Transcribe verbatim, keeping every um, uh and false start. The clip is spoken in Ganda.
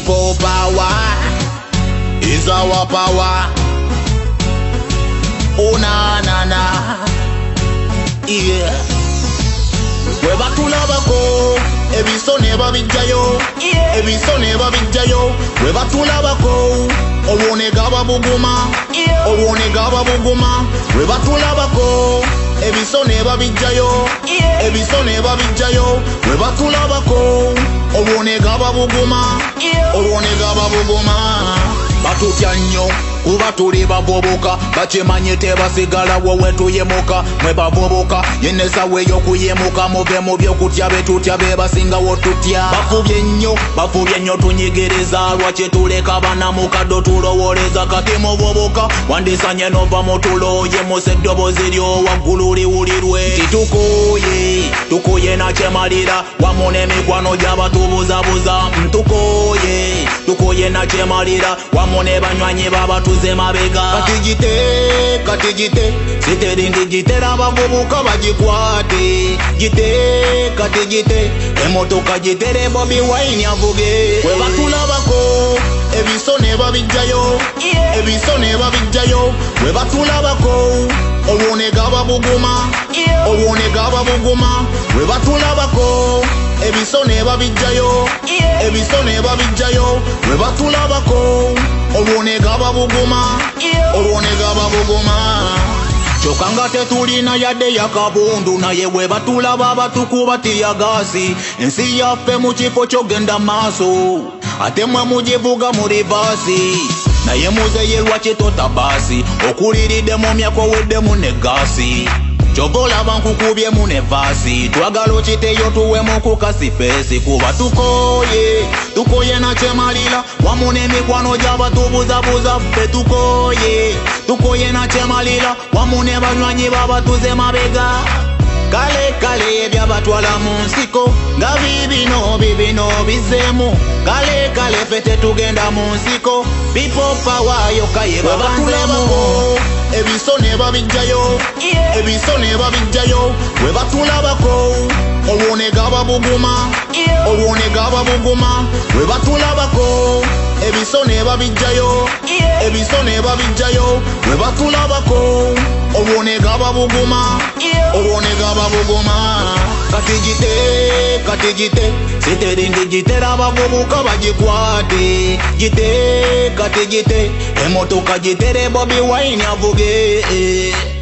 People power is our power. Oh na na na, yeah. Weba tulabako, ebiso neba bijjayo, ebiso neba bijjayo. Weba tulabako, obone gaba buguma, obone gaba buguma. Weba tulabako, ebiso neba bijjayo, ebiso neba bijjayo. Weba tulabako, obone gaba buguma, obone gaba buguma. Batutya nnyo kuba tuli bavubuka, bakimanye tebasigala wowe tuyemuka. Mwe bavubuka yenesawe y'okuyemuka, muve mu by'okutya betutya be basingawo tutya. Bafubye nnyo bafubye nnyo tunyigiriza, lwaki tuleka bana mukaddo tulowoleza. Kati muvubuka wandisanye nova mu tulo, yemuse eddobozi lyo waggulu liwulirwe. Nti tukoye tukoye na kyemalira, wamu n'emikwano gy'abatubuzabuza. Ntukoye tukoye na kyemalira, wamu ne banywanyi babatuze mabega. Kati gite kati gite siteringi gitera abavubuka bagikwate. Gite kati gite emotoka gitere Bobi Wine avuge. Bwe batulabako ebiso ne babijjayo, ebiso ne babijjayo. Bwe batulabako obone gaba buguma, obone gaba buguma. Bwe batulabako ebiso ne babijjayo, ebiso ne babijjayo. Bwe batulabako obone gaba buguma, obone gaba buguma. Kyokka nga tetulina yadde yakabundu, naye bwe batulaba batukuba tiyagasi. Ensi yaffe mu kifo ky'ogenda maaso, ate mwe mugivuga mu rivaasi. Naye muzeeye lwaki totabasi, okuliridde mu myaka oweddemu ne gaasi. Kyova olaba nkukubyemu ne vaasi, twagala okiteyo tuwemu ku kasifeesi. Kuba tukoye tukoye na kyemalira, wamu n'emikwano gy'abatubuzabuza. Ffe tukoye tukoye na kyemalira, wamu ne banywanyi babatuze mabega. Kale kale ebyabatwala mu nsiko, nga bibino bibino bizeemu. Kale kale ffe tetugenda mu nsiko, people power yokka ye babanzemu. Ebiso ne babijjayo, ebiso ne babijjayo. Bwe batulabako obone gaba buguma, obone gaba buguma. Bwe batulabako ebiso ne babijjayo, ebiso ne babijjayo. Bwe batulabako obone gaba buguma, obone gaba buguma. Kati gite kati gite siteringi gitera abavubuka bagikwate. Gite kati gite emotoka gitere Bobi Wine avuge.